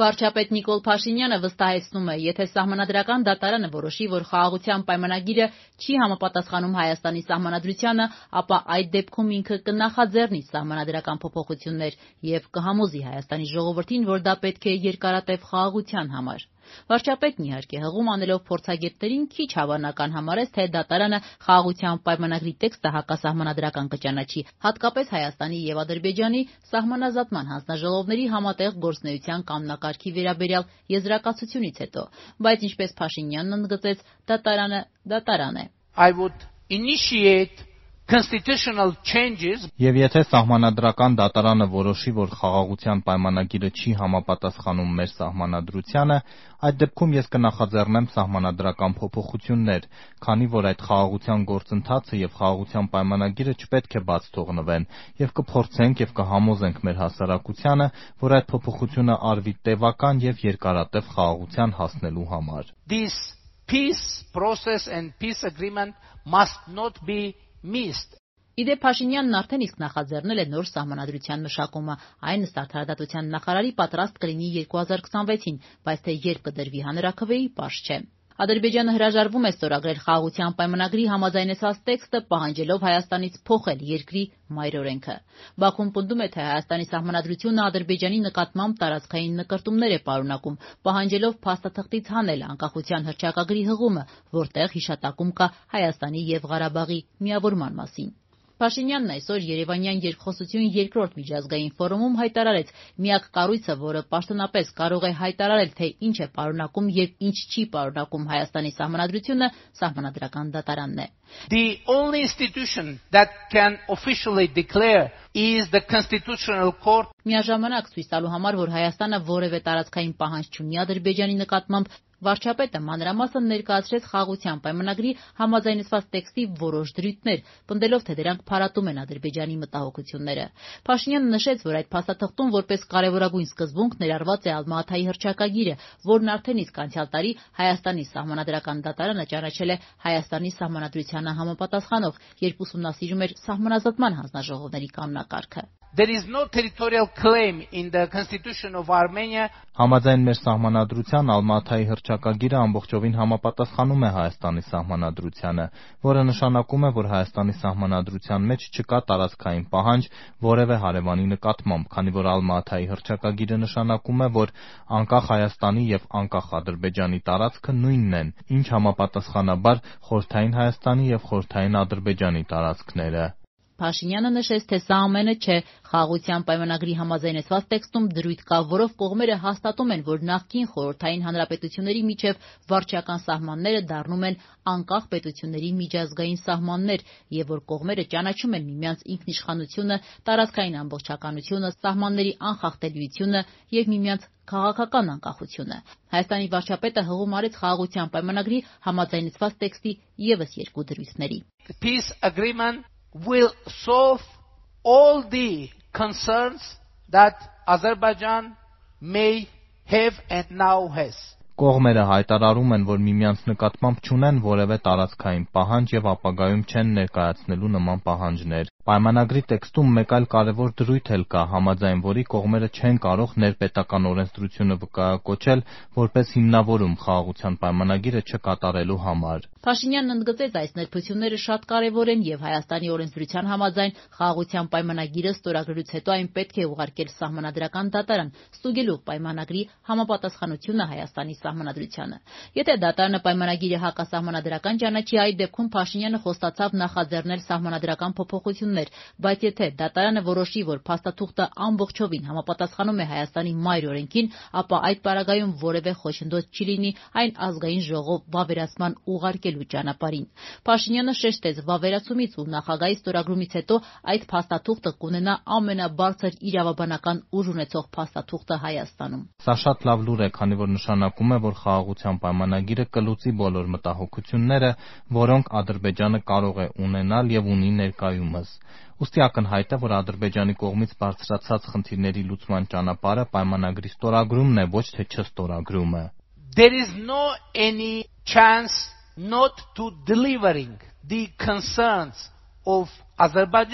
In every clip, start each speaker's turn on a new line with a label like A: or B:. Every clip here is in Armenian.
A: Վարչապետ Նիկոլ Փաշինյանը վստահեցնում է, եթե Սահմանադրական դատարանը որոշի, որ խաղաղության պայմանագիրը չի համապատասխանում Հայաստանի Սահմանադրությանը, ապա այդ դեպքում ինքը կնախաձեռնի սահմանադրական փոփոխություններ և կհամոզի Հայաստանի ժողովրդին, որ դա պետք է երկարատև խաղաղության համար։ Վարչապետն իհարկե հղում անելով փորձագետներին քիչ հավանական համարեց, թե դատարանը խաղաղության պայմանագրի տեքստը հակասահմանադրական կճանաչի, հատկապես Հայաստանի և Ադրբեջանի սահմանազատման հանձնաժողովների համատեղ գործունեության կամնակարգի վերաբերյալ եզրակացությունից հետո, բայց ինչպես Փաշինյանն ընդգծեց, դատարանը դատարան է։
B: I would initiate constitutional changes.
C: Եվ եթե Սահմանադրական դատարանը որոշի, որ խաղաղության պայմանագիրը չի համապատասխանում մեր սահմանադրությանը, այդ դեպքում ես կնախաձեռնեմ սահմանադրական փոփոխություններ, քանի որ այդ խաղաղության գործընթացը և խաղաղության պայմանագիրը չպետք է բաց թողնվեն, և կփորձենք և կհամոզենք մեր հասարակությանը, որ այդ փոփոխությունը արվի տևական և երկարատև խաղաղության հասնելու համար։
B: This peace process and peace agreement must not be missed.
A: Իդեպ Փաշինյանն արդեն իսկ նախաձեռնել է նոր սահմանադրության մշակումը, այն ըստ Արդարադատության նախարարի պատրաստ կլինի 2026-ին, բայց թե երբ կդրվի հանրաքվեի, պարզ չէ։ Ադրբեջանը հրաժարվում է ստորագրել խաղաղության պայմանագրի համաձայնեցված տեքստը, պահանջելով Հայաստանից փոխել երկրի մայր օրենքը։ Բաքուն պնդում է, թե Հայաստանի սահմանադրությունը Ադրբեջանի նկատմամբ տարածքային նկրտումներ է պարունակում, պահանջելով փաստաթղթից հանել անկախության հռչակագրի հղումը, որտեղ հիշատակում կա Հայաստանի և Ղարաբաղի միավորման մասին։ Փաշինյանն այսօր Երևանյան երկխոսություն երկրորդ միջազգային ֆորումում հայտարարեց, միակ կառույցը, որը պաշտոնապես կարող է հայտարարել, թե ինչ է պարունակում և ինչ չի պարունակում Հայաստանի սահմանադրությունը, Սահմանադրական դատարանն է։
B: The only institution that can officially declare is the Constitutional Court.
A: Միաժամանակ ցույց տալու համար, որ Հայաստանը որևէ տարածքային պահանջ չունի Ադրբեջանի նկատմամբ, վարչապետը մանրամասն ներկայացրեց խաղաղության պայմանագրի համաձայնեցված տեքստի որոշ դրույթներ, պնդելով, թե դրանք փարատում են Ադրբեջանի մտահոգությունները։ Փաշինյանը նշեց, որ այդ փաստաթղթում որպես կարևորագույն սկզբունք ներառված է Ալմա-Աթայի հռչակագիրը, որն արդեն իսկ անցյալ տարի Հայաստանի Սահմանադրական դատարանը ճանաչել է Հայաստանի Սահմանադրությանը համապատասխանող, երբ ուսումնասիրում էր Սահմանազատման հանձնաժողովների կանոնակարգը։
B: There is no territorial claim in the Constitution of Armenia.
C: Համաձայն մեր սահմանադրության Ալմա-Աթայի հռչակագիրը ամբողջովին համապատասխանում է Հայաստանի սահմանադրությանը, որը նշանակում է, որ Հայաստանի սահմանադրության մեջ չկա տարածքային պահանջ որևէ հարևանի նկատմամբ, քանի որ Ալմա-Աթայի հռչակագիրը նշանակում է, որ անկախ Հայաստանի և անկախ Ադրբեջանի տարածքը նույնն են, ինչ համապատասխանաբար Խորհրդային Հայաստանի և Խորհրդային Ադրբեջանի տարածքները։
A: Փաշինյանը նշեց, թե սա ամենը չէ, խաղաղության պայմանագրի համաձայնեցված տեքստում դրույթ կա, որով կողմերը հաստատում են, որ նախկին խորհրդային հանրապետությունների միջև վարչական սահմանները դառնում են անկախ պետությունների միջազգային սահմաններ և որ կողմերը ճանաչում են միմյանց ինքնիշխանությունը, տարածքային ամբողջականությունը, սահմանների անխախտելիությունը և միմյանց քաղաքական անկախությունը։ Հայաստանի վարչապետը հղում արեց խաղաղության պայմանագրի համաձայնեցված տեքստի ևս երկու դրույթների։
B: Peace agreement will solve all the concerns that Azerbaijan may have and now has.
C: Կողմերը հայտարարում են, որ միմյանց նկատմամբ չունեն որևէ տարածքային պահանջ և ապագայում չեն ներկայացնելու նման պահանջներ։ Պայմանագրի տեքստում մեկ այլ կարևոր դրույթ էլ կա, համաձայն որի կողմերը չեն կարող ներպետական օրենսդրությունը վկայակոչել որպես հիմնավորում խաղաղության պայմանագիրը չկատարելու համար։
A: Փաշինյանն ընդգծեց, այս ներբությունները շատ կարևոր են և Հայաստանի օրենսդրության համաձայն խաղաղության պայմանագիրը ստորագրելուց հետո այն պետք է ուղարկել Սահմանադրական դատարան, ստուգելու պայմանագրի համապատասխանությունը Հայաստանի սահմանադրությանը։ Եթե դատարանը պայմանագիրը հակասահմանադրական ճանաչի, այդ դեպքում Փաշինյանը խոստացավ նախաձեռնել սահմանադրական փոփոխություններ, բայց եթե դատարանը որոշի, որ փաստաթուղթը ամբողջովին համապատասխանում է Հայաստանի մայր օրենքին, ապա այդ պարագայում որևէ խոչընդոտ չի լինի այն ազգային ժողով վավերացման ուղարկելու ճանապարհին։ Փաշինյանը շեշտեց, վավերացումից ու նախագահի ստորագրումից հետո այդ փաստաթուղթը կունենա ամենաբարձր իրավաբանական ուժ ունեցող փաստաթուղթը Հայաստանում։
C: Սա շատ լավ լուր է, քանի որ նշանակում է, որ խաղաղության պայմանագիրը կլուծի բոլոր մտահոգությունները, որոնք Ադրբեջանը կարող է ունենալ և ունի ներկայումս։ Ուստի ակնհայտ է, որ Ադրբեջանի կողմից բարձրացած խնդիրների լուծման ճանապարհը պայմանագրի ստորագրումն է, ոչ թե չստորագրումը։
B: There is no any chance not to delivering the concerns of Azerbaijan.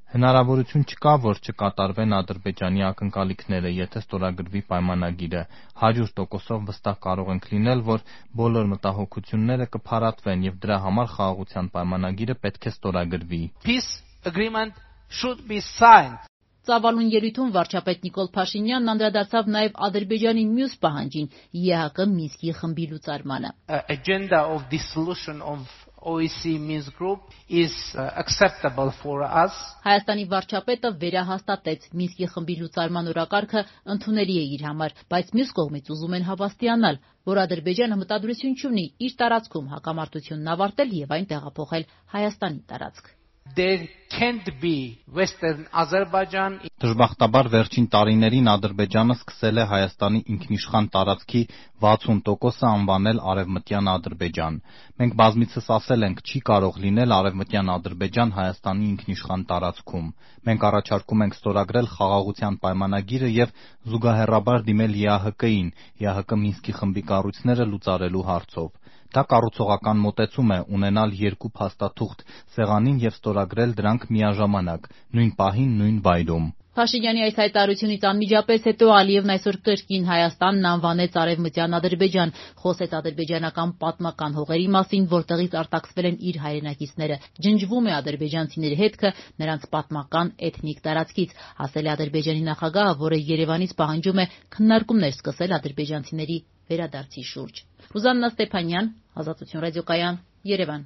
C: Հնարավորություն չկա, որ չկատարվեն Ադրբեջանի ակնկալիքները, եթե ստորագրվի պայմանագիրը։ 100%-ով վստահ կարող ենք լինել, որ բոլոր մտահոգությունները կփարատվեն եւ դրա համար խաղաղության պայմանագիրը պետք է ստորագրվի։
B: Peace agreement should be signed.
A: Ծավալուն ելույթում վարչապետ Նիկոլ Փաշինյանն անդրադարձավ նաև Ադրբեջանի մյուս պահանջին՝ ԵԱՀԿ Մինսկի խմբի լուծարմանը։
B: Agenda of dissolution of OEC Minsk group is acceptable for us.
A: Հայաստանի վարչապետը վերահաստատեց Մինսկի խմբի լուծարման օրակարգը ընդունելի է իր համար, բայց մյուս կողմից ուզում են հավաստիանալ, որ Ադրբեջանը մտադրություն չունի իր տարածքում հակամարտությունն ավարտել եւ այն տեղափոխել Հայաստանի տարածք։
B: There can't be Western Azerbaijan.
C: Դժբախտաբար վերջին տարիներին Ադրբեջանը սկսել է Հայաստանի ինքնիշխան տարածքի 60%-ը անվանել Արևմտյան Ադրբեջան։ Մենք բազմիցս ասել ենք, չի կարող լինել Արևմտյան Ադրբեջան Հայաստանի ինքնիշխան տարածքում։ Մենք առաջարկում ենք ստորագրել խաղաղության պայմանագիրը եւ զուգահեռաբար դիմել ԵԱՀԿ-ին, ԵԱՀԿ Մինսկի խմբի կառույցները լուծարելու հարցով։ Դա կառուցողական մոտեցում է ունենալ երկու փաստաթուղթ սեղանին եւ ստորագրել դրանք միաժամանակ, նույն պահին, նույն վայրում։
A: Փաշինյանի այս հայտարարությունից անմիջապես հետո Ալիևն այսօր կրկին Հայաստանն անվանեց Արևմտյան Ադրբեջան, խոսեց ադրբեջանական պատմական հողերի մասին, որտեղից արտաքսվել են իր հայրենակիցները, ջնջվում է ադրբեջանցիների հետքը նրանց պատմական էթնիկ տարածքից, ասել է Ադրբեջանի նախագահը, որը Երևանից պահանջում է քննարկումներ սկսել ադրբեջանցիների վերադարձի շուրջ։ Ռուզաննա Ստեփանյան, Ազատություն ռադիոկայան, Երևան։